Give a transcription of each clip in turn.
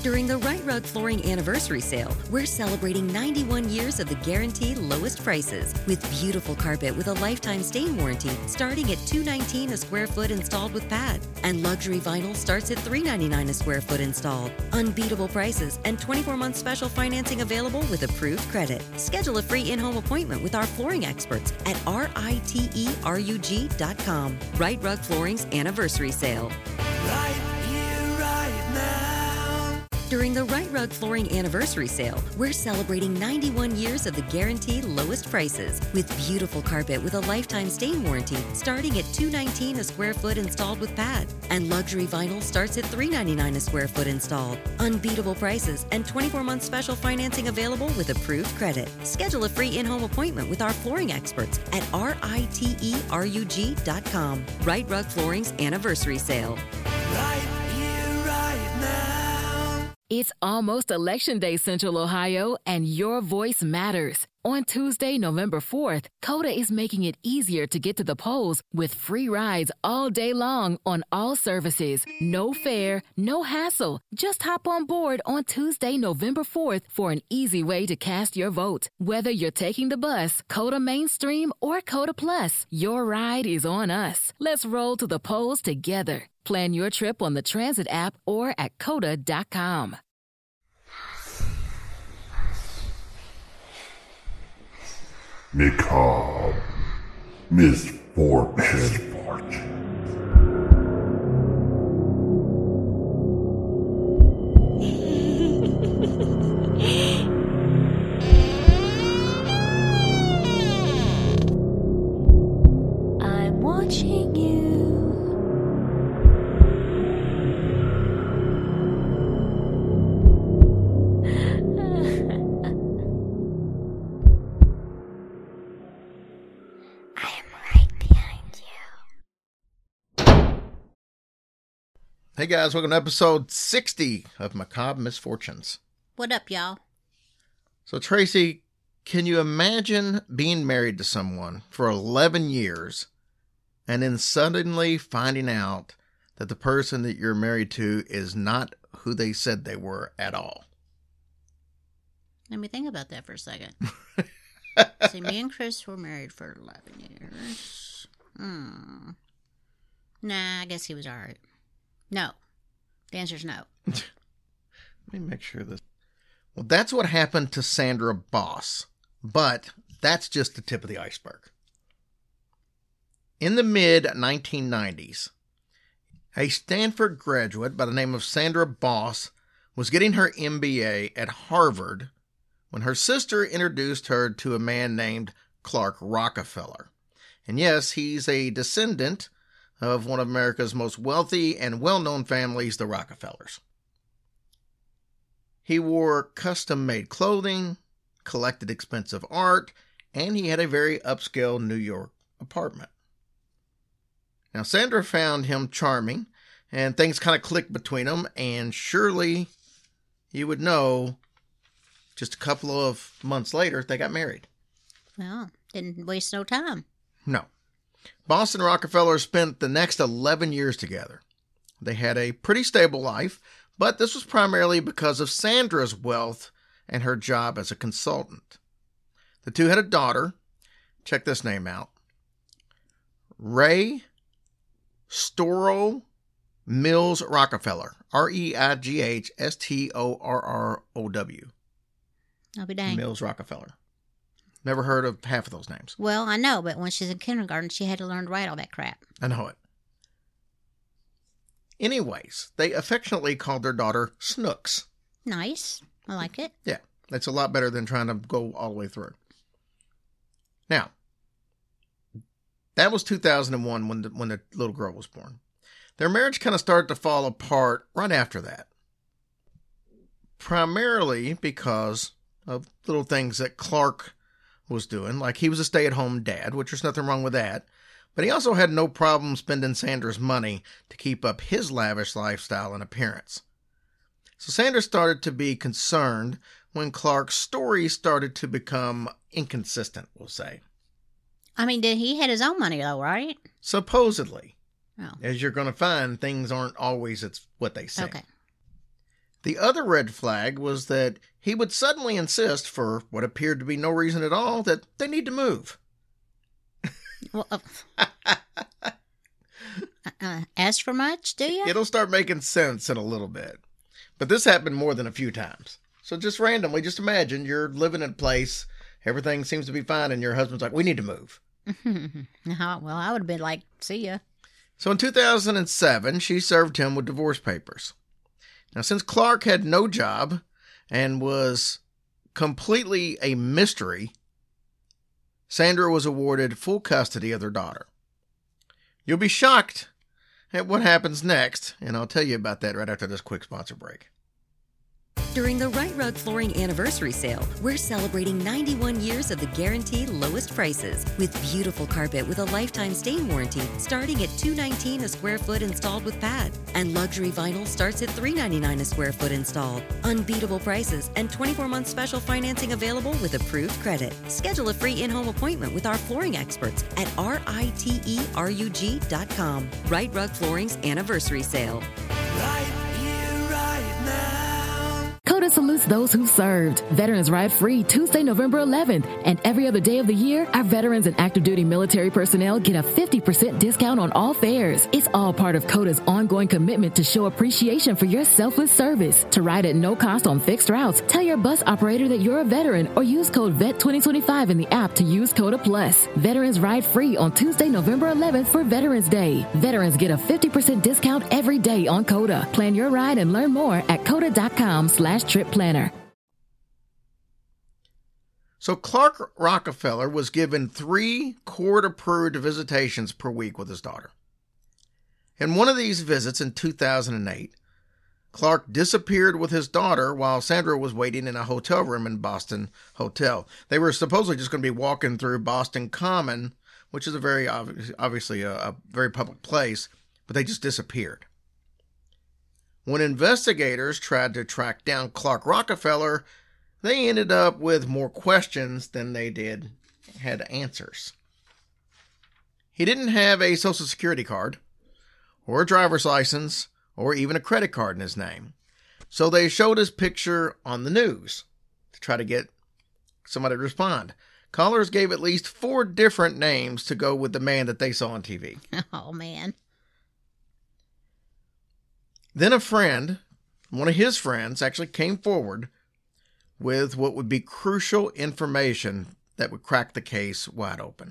During the Right Rug Flooring Anniversary Sale, we're celebrating 91 years of the guaranteed lowest prices with beautiful carpet with a lifetime stain warranty starting at $219 a square foot installed with pad. And luxury vinyl starts at $399 a square foot installed. Unbeatable prices and 24-month special financing available with approved credit. Schedule a free in-home appointment with our flooring experts at riterug.com. Right Rug Flooring's Anniversary Sale. Right here, right now. During the Right Rug Flooring Anniversary Sale, we're celebrating 91 years of the guaranteed lowest prices with beautiful carpet with a lifetime stain warranty starting at $219 a square foot installed with pad. And luxury vinyl starts at $399 a square foot installed. Unbeatable prices and 24-month special financing available with approved credit. Schedule a free in-home appointment with our flooring experts at riterug.com. Right Rug Flooring's Anniversary Sale. Right here, right now. It's almost Election Day, Central Ohio, and your voice matters. On Tuesday, November 4th, Coda is making it easier to get to the polls with free rides all day long on all services. No fare, no hassle. Just hop on board on Tuesday, November 4th for an easy way to cast your vote. Whether you're taking the bus, Coda Mainstream, or Coda Plus, your ride is on us. Let's roll to the polls together. Plan your trip on the Transit app or at coda.com. Macabre misfortune. I'm watching you. Hey guys, welcome to episode 60 of Macabre Misfortunes. What up, y'all? So Tracy, can you imagine being married to someone for 11 years and then suddenly finding out that the person that you're married to is not who they said they were at all? Let me think about that for a second. See, me and Chris were married for 11 years. Nah, I guess he was all right. No. The answer's no. Let me make sure this... Well, that's what happened to Sandra Boss, but that's just the tip of the iceberg. In the mid-1990s, a Stanford graduate by the name of Sandra Boss was getting her MBA at Harvard when her sister introduced her to a man named Clark Rockefeller. And yes, he's a descendant of one of America's most wealthy and well-known families, the Rockefellers. He wore custom-made clothing, collected expensive art, and he had a very upscale New York apartment. Now, Sandra found him charming, and things kind of clicked between them, and surely you would know, just a couple of months later, they got married. Well, didn't waste no time. No. Boss and Rockefeller spent the next 11 years together. They had a pretty stable life, but this was primarily because of Sandra's wealth and her job as a consultant. The two had a daughter. Check this name out. Ray Storrow Mills Rockefeller. Reighstorrow. I'll be dang. Mills Rockefeller. Never heard of half of those names. Well, I know, but when she's in kindergarten, she had to learn to write all that crap. I know it. Anyways, they affectionately called their daughter Snooks. Nice. I like it. Yeah, that's a lot better than trying to go all the way through. Now, that was 2001 when the little girl was born. Their marriage kind of started to fall apart right after that. Primarily because of little things that Clark was doing, like he was a stay-at-home dad, which there's nothing wrong with that, but he also had no problem spending Sandra's money to keep up his lavish lifestyle and appearance. So Sandra started to be concerned when Clark's stories started to become inconsistent, we'll say. I mean, he had his own money though, right? Supposedly. Oh. As you're going to find, things aren't always what they say. Okay. The other red flag was that he would suddenly insist, for what appeared to be no reason at all, that they need to move. Well, ask for much, do you? It'll start making sense in a little bit. But this happened more than a few times. So just randomly, just imagine you're living in a place, everything seems to be fine, and your husband's like, we need to move. Well, I would have been like, see ya. So in 2007, she served him with divorce papers. Now, since Clark had no job and was completely a mystery, Sandra was awarded full custody of their daughter. You'll be shocked at what happens next, and I'll tell you about that right after this quick sponsor break. During the Right Rug Flooring Anniversary Sale, we're celebrating 91 years of the guaranteed lowest prices with beautiful carpet with a lifetime stain warranty starting at $219 a square foot installed with pad. And luxury vinyl starts at $399 a square foot installed. Unbeatable prices and 24-month special financing available with approved credit. Schedule a free in-home appointment with our flooring experts at riterug.com. Right Rug Flooring's Anniversary Sale. Right here, right now. Coda salutes those who served. Veterans Ride Free Tuesday, November 11th. And every other day of the year, our veterans and active duty military personnel get a 50% discount on all fares. It's all part of Coda's ongoing commitment to show appreciation for your selfless service. To ride at no cost on fixed routes, tell your bus operator that you're a veteran or use code VET2025 in the app to use Coda Plus. Veterans Ride Free on Tuesday, November 11th for Veterans Day. Veterans get a 50% discount every day on Coda. Plan your ride and learn more at coda.com/trip planner. So Clark Rockefeller was given 3 court-approved visitations per week with his daughter. In one of these visits in 2008, Clark disappeared with his daughter while Sandra was waiting in a hotel room in Boston Hotel. They were supposedly just going to be walking through Boston Common, which is a very obviously a very public place, but they just disappeared. When investigators tried to track down Clark Rockefeller, they ended up with more questions than they had answers. He didn't have a Social Security card, or a driver's license, or even a credit card in his name. So they showed his picture on the news to try to get somebody to respond. Callers gave at least 4 different names to go with the man that they saw on TV. Oh, man. Then a friend, one of his friends, actually came forward with what would be crucial information that would crack the case wide open.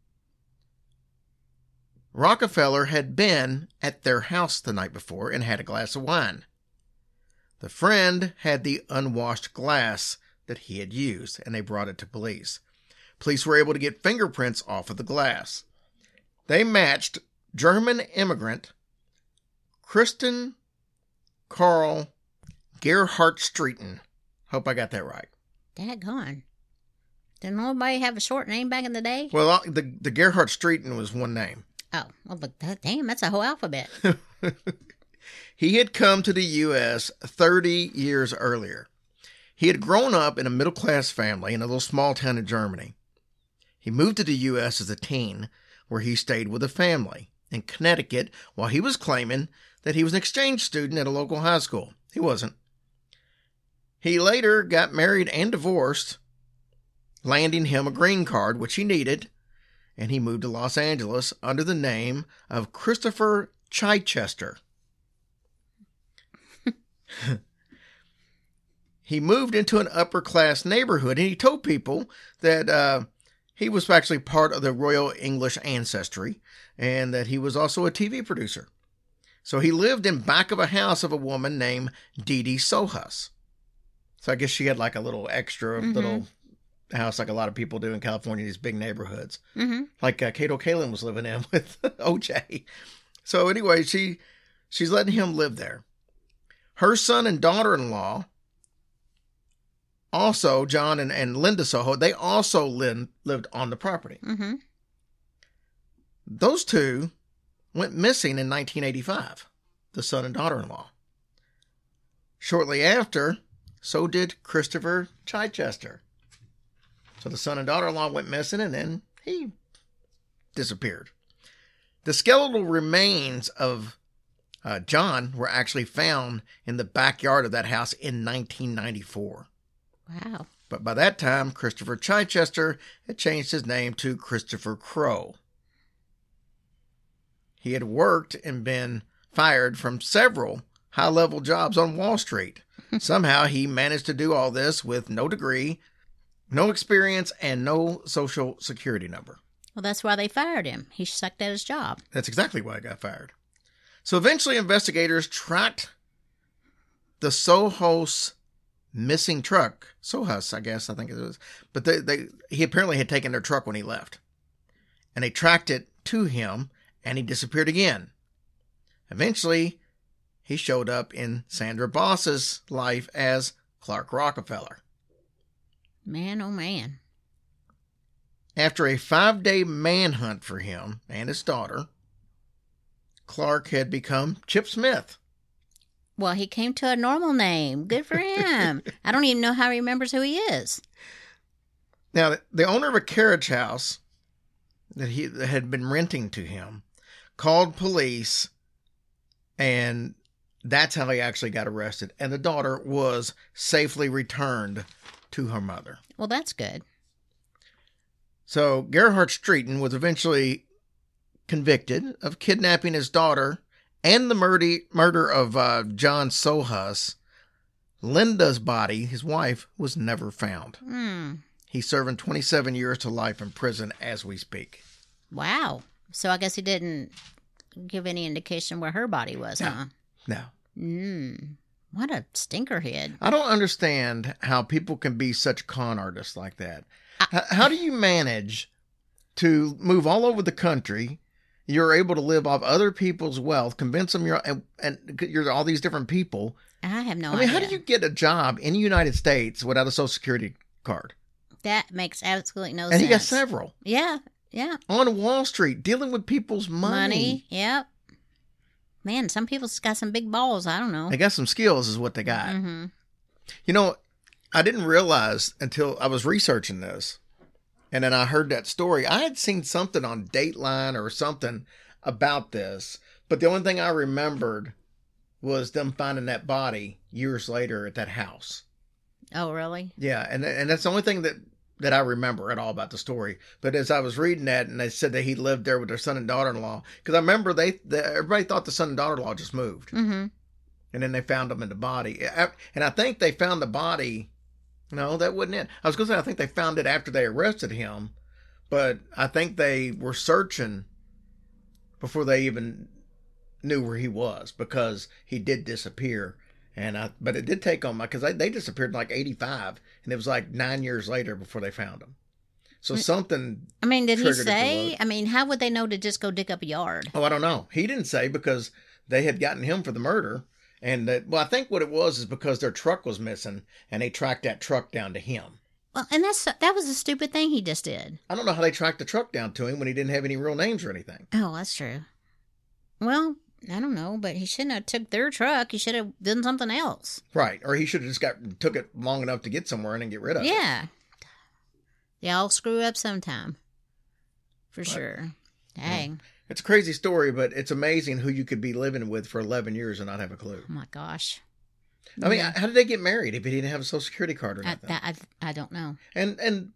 Rockefeller had been at their house the night before and had a glass of wine. The friend had the unwashed glass that he had used, and they brought it to police. Police were able to get fingerprints off of the glass. They matched German immigrant Kristen Carl Gerhardt Streeton. Hope I got that right. Daggone. Didn't nobody have a short name back in the day? Well, the Gerhardt Streeton was one name. Oh, well, but damn, that's a whole alphabet. He had come to the U.S. 30 years earlier. He had grown up in a middle-class family in a little small town in Germany. He moved to the U.S. as a teen, where he stayed with a family in Connecticut while he was claiming that he was an exchange student at a local high school. He wasn't. He later got married and divorced, landing him a green card, which he needed, and he moved to Los Angeles under the name of Christopher Chichester. He moved into an upper-class neighborhood, and he told people that he was actually part of the Royal English ancestry, and that he was also a TV producer. So he lived in back of a house of a woman named Dee Dee Sohus. So I guess she had like a little extra little house like a lot of people do in California, these big neighborhoods. Mm-hmm. Like Kato Kalin was living in with OJ. So anyway, she's letting him live there. Her son and daughter-in-law, also John and Linda Soho, they also lived on the property. Mm-hmm. Those two went missing in 1985, the son and daughter-in-law. Shortly after, so did Christopher Chichester. So the son and daughter-in-law went missing, and then he disappeared. The skeletal remains of John were actually found in the backyard of that house in 1994. Wow. But by that time, Christopher Chichester had changed his name to Christopher Crowe. He had worked and been fired from several high-level jobs on Wall Street. Somehow he managed to do all this with no degree, no experience, and no social security number. Well, that's why they fired him. He sucked at his job. That's exactly why he got fired. So eventually investigators tracked the Sohos missing truck. Sohos, I guess, I think it was. But he apparently had taken their truck when he left. And they tracked it to him, and he disappeared again. Eventually, he showed up in Sandra Boss's life as Clark Rockefeller. Man, oh man. After a 5-day manhunt for him and his daughter, Clark had become Chip Smith. Well, he came to a normal name. Good for him. I don't even know how he remembers who he is. Now, the owner of a carriage house that he had been renting to him called police, and that's how he actually got arrested. And the daughter was safely returned to her mother. Well, that's good. So Gerhard Streeton was eventually convicted of kidnapping his daughter and the murder of John Sohus. Linda's body, his wife, was never found. He's serving 27 years to life in prison as we speak. Wow. So I guess he didn't give any indication where her body was, huh? No. What a stinkerhead. I don't understand how people can be such con artists like that. How do you manage to move all over the country? You're able to live off other people's wealth, convince them and you're all these different people. I have no idea. idea. How do you get a job in the United States without a Social Security card? That makes absolutely no sense. And he got several. Yeah. On Wall Street, dealing with people's money. Yep. Man, some people's got some big balls. I don't know. They got some skills is what they got. Mm-hmm. You know, I didn't realize until I was researching this, and then I heard that story. I had seen something on Dateline or something about this, but the only thing I remembered was them finding that body years later at that house. Oh, really? Yeah, and that's the only thing that I remember at all about the story. But as I was reading that, and they said that he lived there with their son and daughter-in-law, because I remember everybody thought the son and daughter-in-law just moved. Mm-hmm. And then they found him in the body. And I think they found the body. No, that wasn't it. I was going to say, I think they found it after they arrested him. But I think they were searching before they even knew where he was, because he did disappear. But it did take them, because they disappeared in like 85, and it was like 9 years later before they found him. So something. I mean, did he triggered it to say? look. I mean, how would they know to just go dig up a yard? Oh, I don't know. He didn't say, because they had gotten him for the murder. And I think what it was is because their truck was missing, and they tracked that truck down to him. Well, and that was a stupid thing he just did. I don't know how they tracked the truck down to him when he didn't have any real names or anything. Oh, that's true. Well, I don't know, but he shouldn't have took their truck. He should have done something else. Right. Or he should have just took it long enough to get somewhere and then get rid of it. Yeah. They all screw up sometime. For sure. Dang. It's a crazy story, but it's amazing who you could be living with for 11 years and not have a clue. Oh, my gosh. I mean, how did they get married if he didn't have a Social Security card or nothing? I don't know. And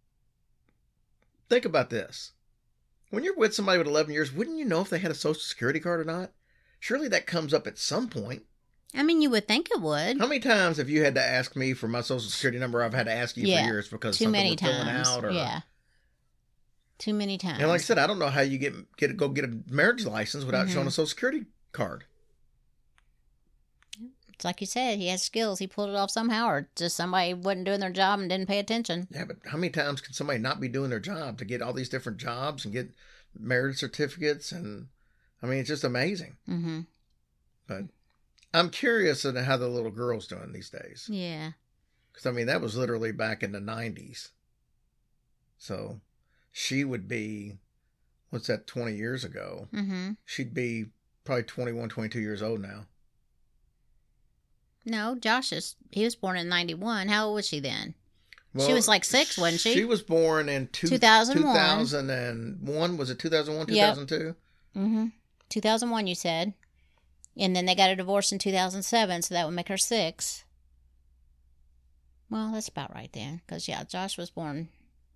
think about this. When you're with somebody with 11 years, wouldn't you know if they had a Social Security card or not? Surely that comes up at some point. I mean, you would think it would. How many times have you had to ask me for my Social Security number? I've had to ask you for years because too something many was filling times. out. Or, yeah. Too many times. And like I said, I don't know how you go get a marriage license without showing a Social Security card. It's like you said, he has skills. He pulled it off somehow, or just somebody wasn't doing their job and didn't pay attention. Yeah, but how many times can somebody not be doing their job to get all these different jobs and get marriage certificates? And I mean, it's just amazing. Mm-hmm. But I'm curious as to how the little girl's doing these days. Yeah. Because, I mean, that was literally back in the 90s. So she would be, what's that, 20 years ago? Mm-hmm. She'd be probably 21, 22 years old now. No, he was born in 91. How old was she then? Well, she was like 6, wasn't she? She was born in 2001. 2001. Was it 2001, 2002? Mm-hmm. 2001, you said. And then they got a divorce in 2007, so that would make her 6. Well, that's about right then. Because, yeah, Josh was born...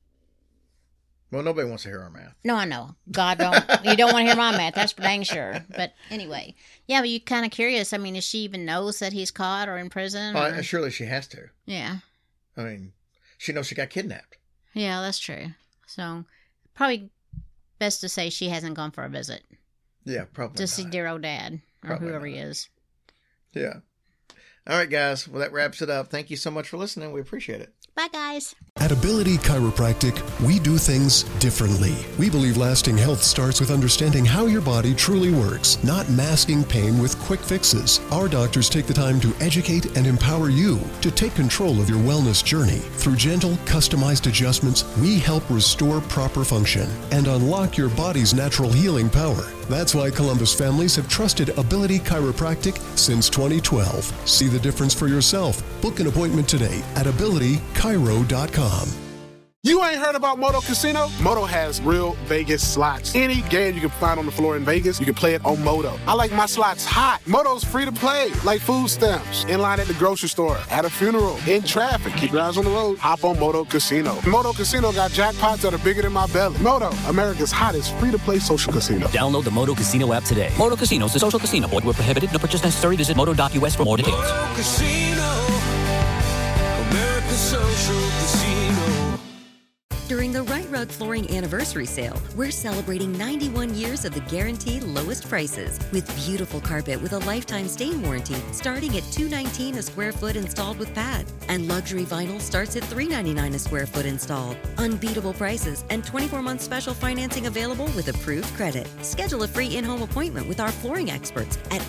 Well, nobody wants to hear our math. No, I know. God don't. You don't want to hear my math. That's for dang sure. But anyway. Yeah, but you're kind of curious. I mean, if she even knows that he's caught or in prison? Or... surely she has to. Yeah. I mean, she knows she got kidnapped. Yeah, that's true. So, probably best to say she hasn't gone for a visit. Yeah, probably to see dear old dad. Or Probably whoever not. he is. Yeah. All right, guys. Well, that wraps it up. Thank you so much for listening. We appreciate it. Bye, guys. At Ability Chiropractic, we do things differently. We believe lasting health starts with understanding how your body truly works, not masking pain with quick fixes. Our doctors take the time to educate and empower you to take control of your wellness journey. Through gentle, customized adjustments, we help restore proper function and unlock your body's natural healing power. That's why Columbus families have trusted Ability Chiropractic since 2012. See the difference for yourself. Book an appointment today at abilitychiro.com. You ain't heard about Moto Casino? Moto has real Vegas slots. Any game you can find on the floor in Vegas, you can play it on Moto. I like my slots hot. Moto's free to play, like food stamps, in line at the grocery store, at a funeral, in traffic. Keep your eyes on the road. Hop on Moto Casino. Moto Casino got jackpots that are bigger than my belly. Moto, America's hottest free-to-play social casino. Download the Moto Casino app today. Moto Casino is a social casino. Void where prohibited. No purchase necessary. Visit moto.us for more details. Moto Casino, America's social casino. During the Right Rug Flooring Anniversary Sale, we're celebrating 91 years of the guaranteed lowest prices with beautiful carpet with a lifetime stain warranty starting at $219 a square foot installed with pad. And luxury vinyl starts at $399 a square foot installed. Unbeatable prices and 24-month special financing available with approved credit. Schedule a free in-home appointment with our flooring experts at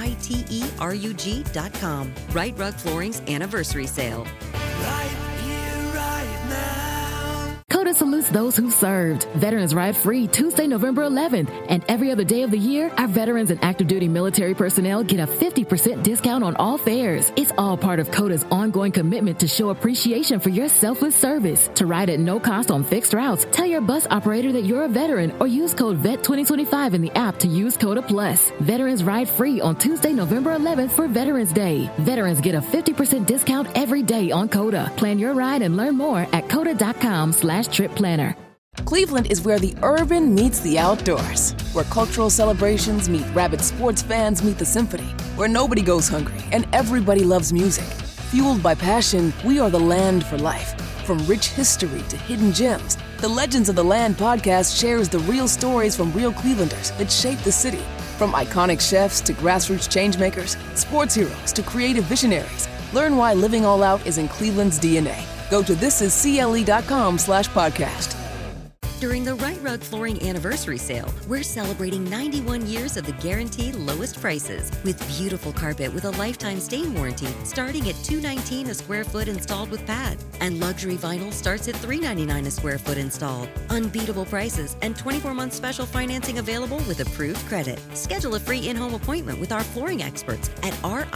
RITERUG.com. Right Rug Flooring's Anniversary Sale. Right here, right now. CODA salutes those who served. Veterans Ride Free Tuesday, November 11th. And every other day of the year, our veterans and active duty military personnel get a 50% discount on all fares. It's all part of CODA's ongoing commitment to show appreciation for your selfless service. To ride at no cost on fixed routes, tell your bus operator that you're a veteran or use code VET2025 in the app to use CODA Plus. Veterans Ride Free on Tuesday, November 11th for Veterans Day. Veterans get a 50% discount every day on CODA. Plan your ride and learn more at CODA.com/trip planner. Cleveland is where the urban meets the outdoors, where cultural celebrations meet rabid sports fans meet the symphony, where nobody goes hungry and everybody loves music. Fueled by passion, we are the land for life. From rich history to hidden gems, the Legends of the Land podcast shares the real stories from real Clevelanders that shape the city. From iconic chefs to grassroots changemakers, sports heroes to creative visionaries, learn why living all out is in Cleveland's DNA. Go to thisiscle.com/podcast. During the Right Rug Flooring Anniversary Sale, we're celebrating 91 years of the guaranteed lowest prices with beautiful carpet with a lifetime stain warranty starting at $219 a square foot installed with pad. And luxury vinyl starts at $399 a square foot installed. Unbeatable prices and 24-month special financing available with approved credit. Schedule a free in-home appointment with our flooring experts at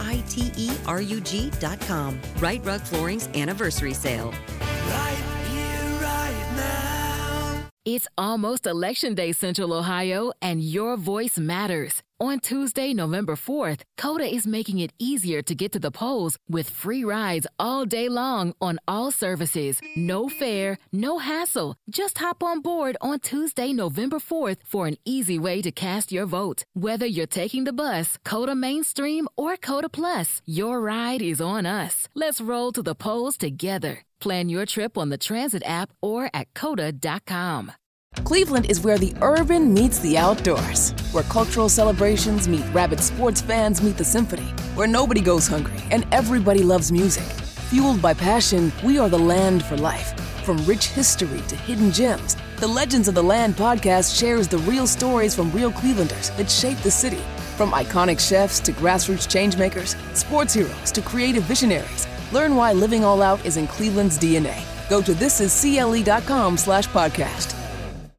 RITERUG.com. Right Rug Flooring's Anniversary Sale. Right here, right now. It's almost Election Day, Central Ohio, and your voice matters. On Tuesday, November 4th, CODA is making it easier to get to the polls with free rides all day long on all services. No fare, no hassle. Just hop on board on Tuesday, November 4th for an easy way to cast your vote. Whether you're taking the bus, CODA Mainstream, or CODA Plus, your ride is on us. Let's roll to the polls together. Plan your trip on the Transit app or at CODA.com. Cleveland is where the urban meets the outdoors, where cultural celebrations meet rabid sports fans meet the symphony, where nobody goes hungry and everybody loves music. Fueled by passion, we are the land for life. From rich history to hidden gems, the Legends of the Land podcast shares the real stories from real Clevelanders that shape the city. From iconic chefs to grassroots changemakers, sports heroes to creative visionaries, learn why living all out is in Cleveland's DNA. Go to thisiscle.com/podcast.